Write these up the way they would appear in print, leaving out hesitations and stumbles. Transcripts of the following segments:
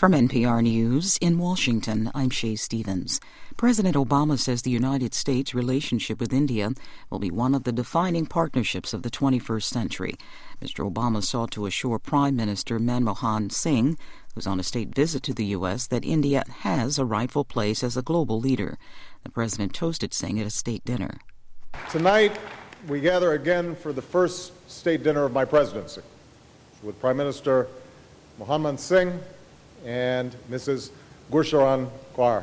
From NPR News in Washington, I'm Shay Stevens. President Obama says the United States' relationship with India will be one of the defining partnerships of the 21st century. Mr. Obama sought to assure Prime Minister Manmohan Singh, who's on a state visit to the U.S., that India has a rightful place as a global leader. The president toasted Singh at a state dinner. Tonight, we gather again for the first state dinner of my presidency with Prime Minister Manmohan Singh and Mrs. Gurcharan Kaur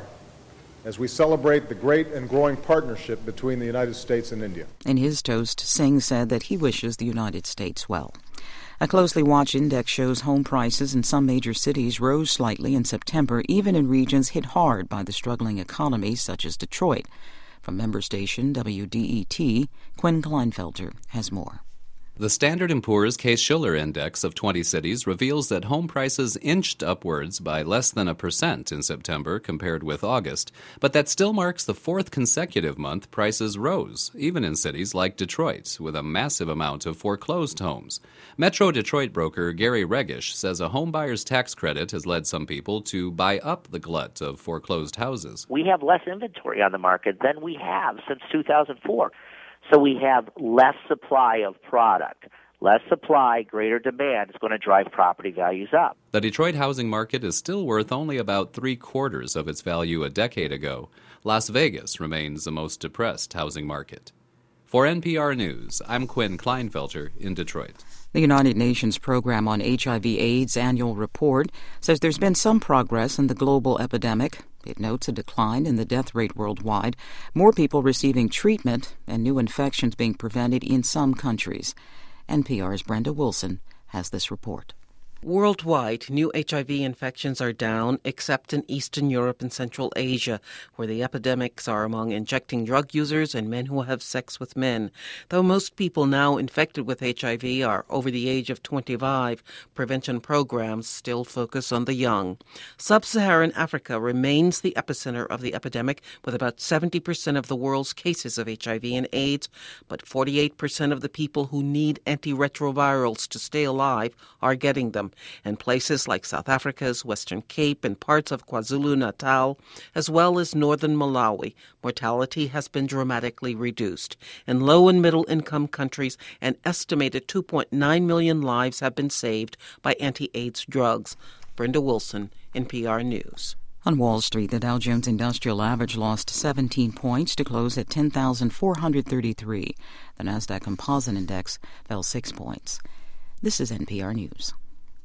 as we celebrate the great and growing partnership between the United States and India. In his toast, Singh said that he wishes the United States well. A closely watched index shows home prices in some major cities rose slightly in September, even in regions hit hard by the struggling economy, such as Detroit. From member station WDET, Quinn Kleinfelter has more. The Standard & Poor's Case-Shiller Index of 20 cities reveals that home prices inched upwards by less than 1% in September compared with August, but that still marks the fourth consecutive month prices rose, even in cities like Detroit, with a massive amount of foreclosed homes. Metro Detroit broker Gary Regish says a homebuyer's tax credit has led some people to buy up the glut of foreclosed houses. We have less inventory on the market than we have since 2004. So we have less supply of product. Less supply, greater demand is going to drive property values up. The Detroit housing market is still worth only about 3/4 of its value a decade ago. Las Vegas remains the most depressed housing market. For NPR News, I'm Quinn Kleinfelter in Detroit. The United Nations Program on HIV/AIDS annual report says there's been some progress in the global epidemic. It notes a decline in the death rate worldwide, more people receiving treatment, and new infections being prevented in some countries. NPR's Brenda Wilson has this report. Worldwide, new HIV infections are down, except in Eastern Europe and Central Asia, where the epidemics are among injecting drug users and men who have sex with men. Though most people now infected with HIV are over the age of 25, prevention programs still focus on the young. Sub-Saharan Africa remains the epicenter of the epidemic, with about 70% of the world's cases of HIV and AIDS, but 48% of the people who need antiretrovirals to stay alive are getting them. In places like South Africa's Western Cape and parts of KwaZulu-Natal, as well as northern Malawi, mortality has been dramatically reduced. In low- and middle-income countries, an estimated 2.9 million lives have been saved by anti-AIDS drugs. Brenda Wilson, NPR News. On Wall Street, the Dow Jones Industrial Average lost 17 points to close at 10,433. The Nasdaq Composite Index fell 6 points. This is NPR News.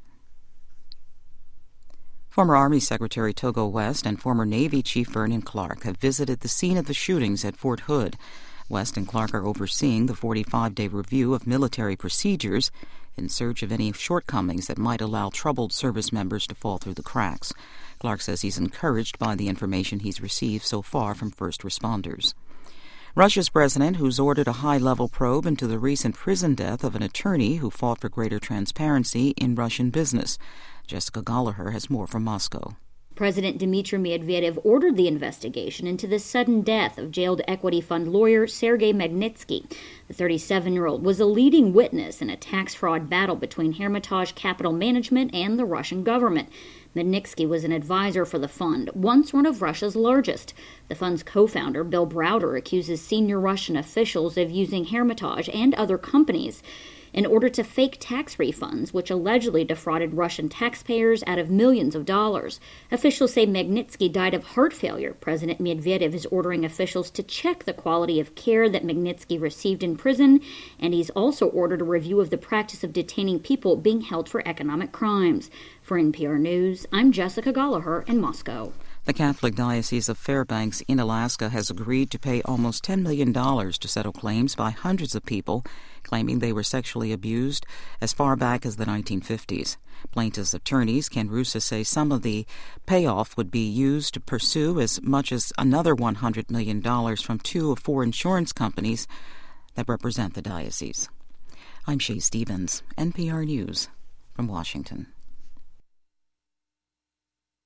Former Army Secretary Togo West and former Navy Chief Vernon Clark have visited the scene of the shootings at Fort Hood. West and Clark are overseeing the 45-day review of military procedures in search of any shortcomings that might allow troubled service members to fall through the cracks. Clark says he's encouraged by the information he's received so far from first responders. Russia's president, who's ordered a high-level probe into the recent prison death of an attorney who fought for greater transparency in Russian business. Jessica Gallagher has more from Moscow. President Dmitry Medvedev ordered the investigation into the sudden death of jailed equity fund lawyer Sergei Magnitsky. The 37-year-old was a leading witness in a tax fraud battle between Hermitage Capital Management and the Russian government. Magnitsky was an advisor for the fund, once one of Russia's largest. The fund's co-founder, Bill Browder, accuses senior Russian officials of using Hermitage and other companies in order to fake tax refunds, which allegedly defrauded Russian taxpayers out of millions of dollars. Officials say Magnitsky died of heart failure. President Medvedev is ordering officials to check the quality of care that Magnitsky received in prison, and he's also ordered a review of the practice of detaining people being held for economic crimes. For NPR News, I'm Jessica Gallagher in Moscow. The Catholic Diocese of Fairbanks in Alaska has agreed to pay almost $10 million to settle claims by hundreds of people claiming they were sexually abused as far back as the 1950s. Plaintiffs' attorneys Ken Rusa say some of the payoff would be used to pursue as much as another $100 million from 2 of 4 insurance companies that represent the diocese. I'm Shay Stevens, NPR News from Washington.